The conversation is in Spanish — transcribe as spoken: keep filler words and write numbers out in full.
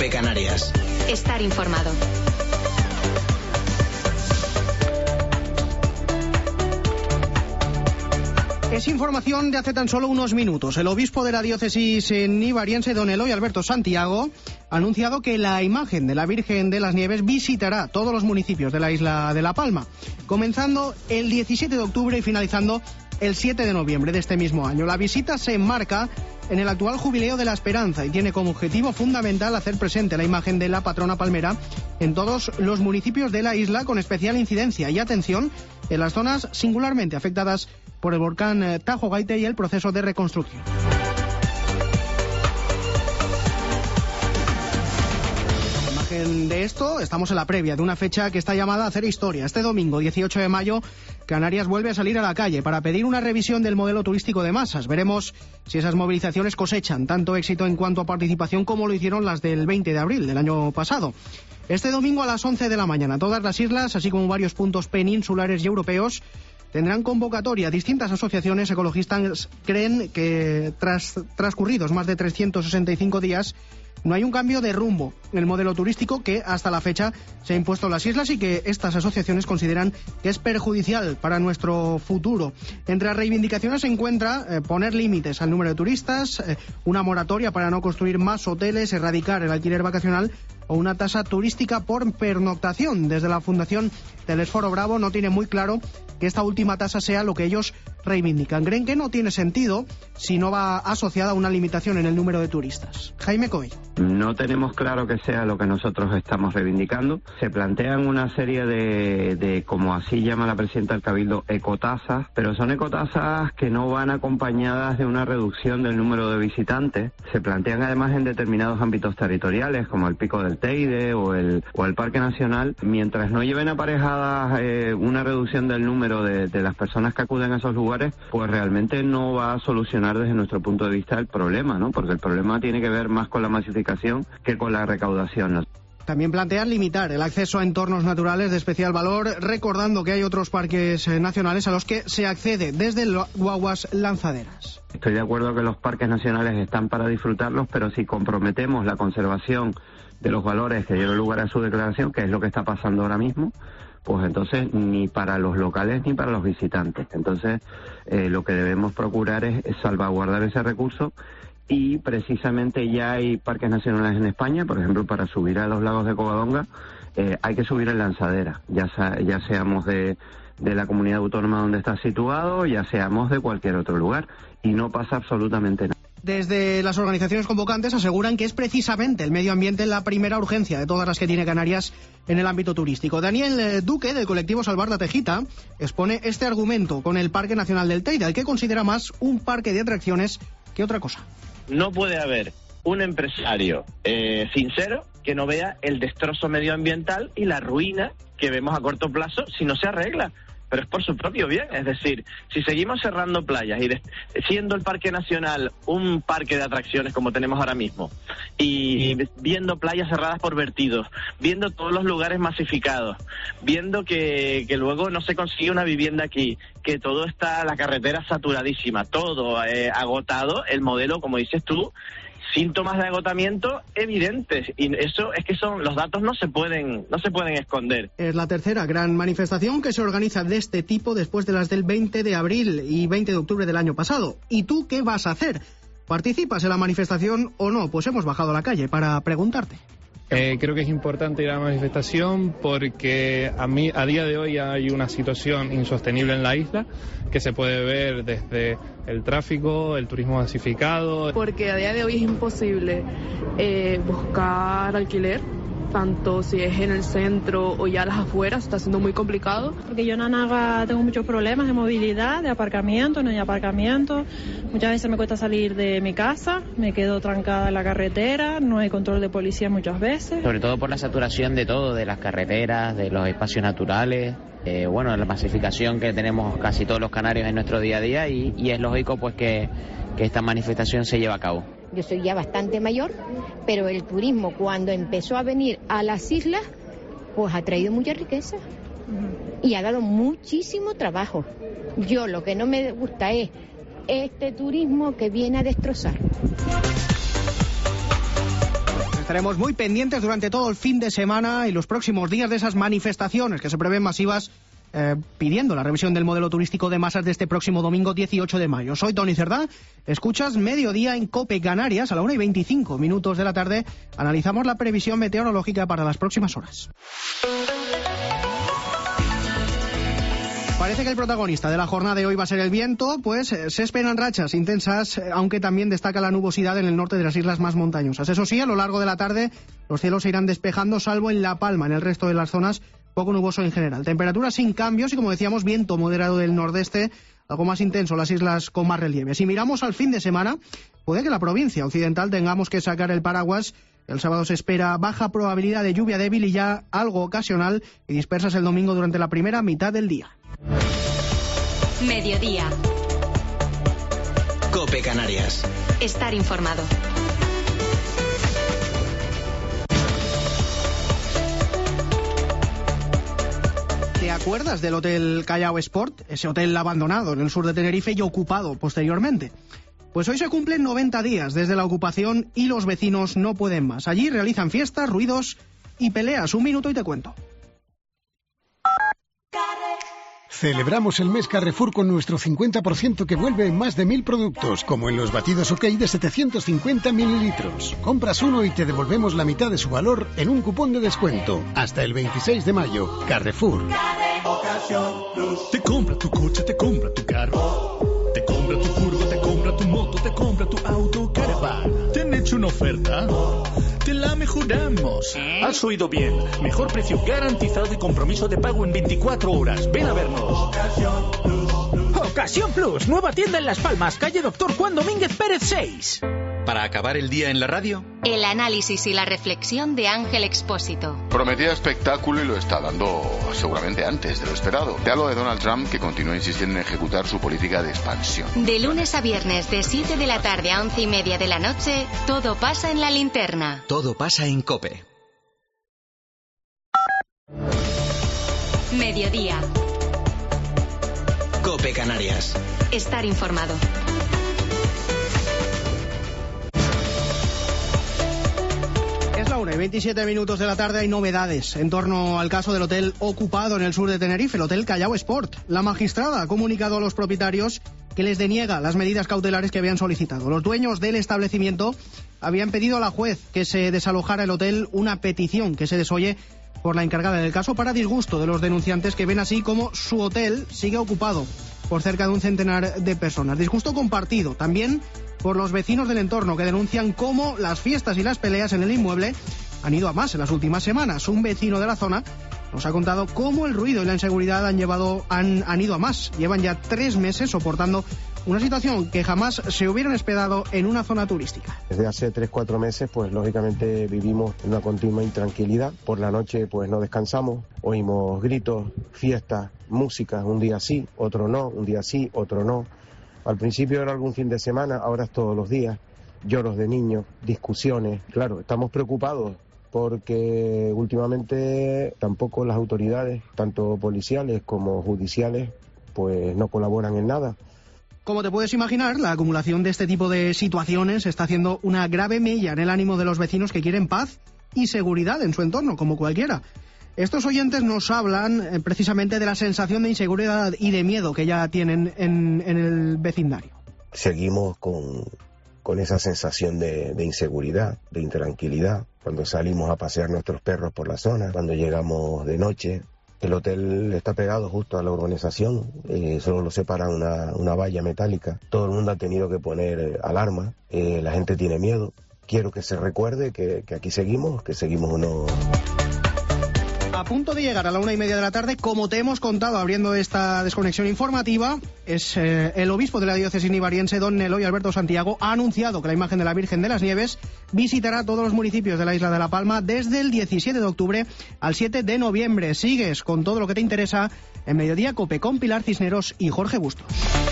COPE Canarias. Estar informado. Es información de hace tan solo unos minutos. El obispo de la diócesis nivariense, don Eloy Alberto Santiago, ha anunciado que la imagen de la Virgen de las Nieves visitará todos los municipios de la isla de La Palma, comenzando el diecisiete de octubre y finalizando el siete de noviembre de este mismo año. La visita se enmarca en el actual Jubileo de la Esperanza y tiene como objetivo fundamental hacer presente la imagen de la patrona palmera en todos los municipios de la isla, con especial incidencia y atención en las zonas singularmente afectadas por el volcán Tajo Gaite y el proceso de reconstrucción. De esto, estamos en la previa de una fecha que está llamada a hacer historia. Este domingo, dieciocho de mayo, Canarias vuelve a salir a la calle para pedir una revisión del modelo turístico de masas. Veremos si esas movilizaciones cosechan tanto éxito en cuanto a participación como lo hicieron las del veinte de abril del año pasado. Este domingo a las once de la mañana, todas las islas, así como varios puntos peninsulares y europeos, tendrán convocatoria. Distintas asociaciones ecologistas creen que tras transcurridos más de trescientos sesenta y cinco días, no hay un cambio de rumbo en el modelo turístico que hasta la fecha se ha impuesto en las islas y que estas asociaciones consideran que es perjudicial para nuestro futuro. Entre las reivindicaciones se encuentra eh, poner límites al número de turistas, eh, una moratoria para no construir más hoteles, erradicar el alquiler vacacional o una tasa turística por pernoctación. Desde la Fundación Telesforo Bravo no tiene muy claro que esta última tasa sea lo que ellos reivindican. Creen que no tiene sentido si no va asociada a una limitación en el número de turistas. Jaime Coello. No tenemos claro que sea lo que nosotros estamos reivindicando. Se plantean una serie de, de, como así llama la presidenta del Cabildo, ecotasas, pero son ecotasas que no van acompañadas de una reducción del número de visitantes. Se plantean además en determinados ámbitos territoriales, como el Pico del Teide o el, o el Parque Nacional, mientras no lleven aparejadas eh, una reducción del número de, de las personas que acuden a esos lugares, pues realmente no va a solucionar desde nuestro punto de vista el problema, ¿no? Porque el problema tiene que ver más con la masificación que con la recaudación, ¿no? También plantean limitar el acceso a entornos naturales de especial valor, recordando que hay otros parques nacionales a los que se accede desde guaguas lanzaderas. Estoy de acuerdo que los parques nacionales están para disfrutarlos, pero si comprometemos la conservación de los valores que dieron lugar a su declaración, que es lo que está pasando ahora mismo, pues entonces ni para los locales ni para los visitantes. Entonces eh, lo que debemos procurar es, es salvaguardar ese recurso. Y precisamente ya hay parques nacionales en España, por ejemplo, para subir a los lagos de Covadonga, eh, hay que subir en lanzadera, ya, sea, ya seamos de, de la comunidad autónoma donde está situado, ya seamos de cualquier otro lugar, y no pasa absolutamente nada. Desde las organizaciones convocantes aseguran que es precisamente el medio ambiente la primera urgencia de todas las que tiene Canarias en el ámbito turístico. Daniel Duque, del colectivo Salvar la Tejita, expone este argumento con el Parque Nacional del Teide, al que considera más un parque de atracciones que otra cosa. No puede haber un empresario eh, sincero que no vea el destrozo medioambiental y la ruina que vemos a corto plazo si no se arregla. Pero es por su propio bien. Es decir, si seguimos cerrando playas y de, siendo el Parque Nacional un parque de atracciones como tenemos ahora mismo, y viendo playas cerradas por vertidos, viendo todos los lugares masificados, viendo que, que luego no se consigue una vivienda aquí, que todo está, la carretera saturadísima, todo eh, agotado, el modelo, como dices tú, síntomas de agotamiento evidentes, y eso es que son los datos no se pueden no se pueden esconder. Es la tercera gran manifestación que se organiza de este tipo después de las del veinte de abril y veinte de octubre del año pasado. ¿Y tú qué vas a hacer? ¿Participas en la manifestación o no? Pues hemos bajado a la calle para preguntarte. Eh, creo que es importante ir a la manifestación porque a, mí, a día de hoy hay una situación insostenible en la isla que se puede ver desde el tráfico, el turismo masificado. Porque a día de hoy es imposible eh, buscar alquiler, tanto si es en el centro o ya a las afueras, está siendo muy complicado. Porque yo en Anaga tengo muchos problemas de movilidad, de aparcamiento, no hay aparcamiento. Muchas veces me cuesta salir de mi casa, me quedo trancada en la carretera, no hay control de policía muchas veces. Sobre todo por la saturación de todo, de las carreteras, de los espacios naturales. Eh, bueno, la masificación que tenemos casi todos los canarios en nuestro día a día y, y es lógico pues que, que esta manifestación se lleve a cabo. Yo soy ya bastante mayor, pero el turismo cuando empezó a venir a las islas, pues ha traído mucha riqueza y ha dado muchísimo trabajo. Yo lo que no me gusta es este turismo que viene a destrozar. Estaremos muy pendientes durante todo el fin de semana y los próximos días de esas manifestaciones que se prevén masivas eh, pidiendo la revisión del modelo turístico de masas de este próximo domingo dieciocho de mayo. Soy Tony Cerdá, escuchas Mediodía en COPE Canarias. A la una y veinticinco minutos de la tarde analizamos la previsión meteorológica para las próximas horas. Parece que el protagonista de la jornada de hoy va a ser el viento, pues eh, se esperan rachas intensas, eh, aunque también destaca la nubosidad en el norte de las islas más montañosas. Eso sí, a lo largo de la tarde los cielos se irán despejando, salvo en La Palma. En el resto de las zonas, poco nuboso en general. Temperaturas sin cambios y, como decíamos, viento moderado del nordeste, algo más intenso las islas con más relieve. Si miramos al fin de semana, puede que la provincia occidental tengamos que sacar el paraguas. El sábado se espera baja probabilidad de lluvia débil y ya algo ocasional y dispersas el domingo durante la primera mitad del día. Mediodía. COPE Canarias. Estar informado. ¿Te acuerdas del Hotel Callao Sport? Ese hotel abandonado en el sur de Tenerife y ocupado posteriormente. Pues hoy se cumplen noventa días desde la ocupación y los vecinos no pueden más. Allí realizan fiestas, ruidos y peleas. Un minuto y te cuento. Celebramos el mes Carrefour con nuestro cincuenta por ciento que vuelve en más de mil productos, como en los batidos OK de setecientos cincuenta mililitros. Compras uno y te devolvemos la mitad de su valor en un cupón de descuento. Hasta el veintiséis de mayo. Carrefour. Te compra tu coche, te compra tu carro. Te compra tu furgo, te compra tu moto, te compra tu auto, Caravan. ¿Te han hecho una oferta? Te la mejoramos. Has oído bien. Mejor precio garantizado y compromiso de pago en veinticuatro horas. Ven a vernos. Ocasión Plus, nueva tienda en Las Palmas, calle Doctor Juan Domínguez Pérez seis. Para acabar el día en la radio, el análisis y la reflexión de Ángel Expósito. Prometía espectáculo y lo está dando seguramente antes de lo esperado. Te hablo de Donald Trump, que continúa insistiendo en ejecutar su política de expansión. De lunes a viernes, de siete de la tarde a once y media de la noche, todo pasa en La Linterna. Todo pasa en COPE. Mediodía. COPE Canarias. Estar informado. Y veintisiete minutos de la tarde. Hay novedades en torno al caso del hotel ocupado en el sur de Tenerife, el Hotel Callao Sport. La magistrada ha comunicado a los propietarios que les deniega las medidas cautelares que habían solicitado. Los dueños del establecimiento habían pedido a la juez que se desalojara el hotel, una petición que se desoye por la encargada del caso para disgusto de los denunciantes, que ven así como su hotel sigue ocupado por cerca de un centenar de personas. Disgusto compartido también por los vecinos del entorno, que denuncian cómo las fiestas y las peleas en el inmueble han ido a más en las últimas semanas. Un vecino de la zona nos ha contado cómo el ruido y la inseguridad han llevado han, han ido a más. Llevan ya tres meses soportando una situación que jamás se hubieran esperado en una zona turística. Desde hace tres, cuatro meses, pues lógicamente vivimos en una continua intranquilidad. Por la noche, pues no descansamos, oímos gritos, fiestas, música, un día sí, otro no, un día sí, otro no. Al principio era algún fin de semana, ahora es todos los días. Lloros de niños, discusiones. Claro, estamos preocupados porque últimamente tampoco las autoridades, tanto policiales como judiciales, pues no colaboran en nada. Como te puedes imaginar, la acumulación de este tipo de situaciones está haciendo una grave mella en el ánimo de los vecinos que quieren paz y seguridad en su entorno, como cualquiera. Estos oyentes nos hablan eh, precisamente de la sensación de inseguridad y de miedo que ya tienen en, en el vecindario. Seguimos con, con esa sensación de, de inseguridad, de intranquilidad, cuando salimos a pasear nuestros perros por la zona, cuando llegamos de noche. El hotel está pegado justo a la urbanización, eh, solo lo separa una, una valla metálica. Todo el mundo ha tenido que poner eh, alarma, eh, la gente tiene miedo. Quiero que se recuerde que, que aquí seguimos, que seguimos unos... A punto de llegar a la una y media de la tarde, como te hemos contado abriendo esta desconexión informativa, es eh, el obispo de la diócesis nivariense, don Eloy Alberto Santiago, ha anunciado que la imagen de la Virgen de las Nieves visitará todos los municipios de la isla de La Palma desde el diecisiete de octubre al siete de noviembre. Sigues con todo lo que te interesa en Mediodía Cope con Pilar Cisneros y Jorge Bustos.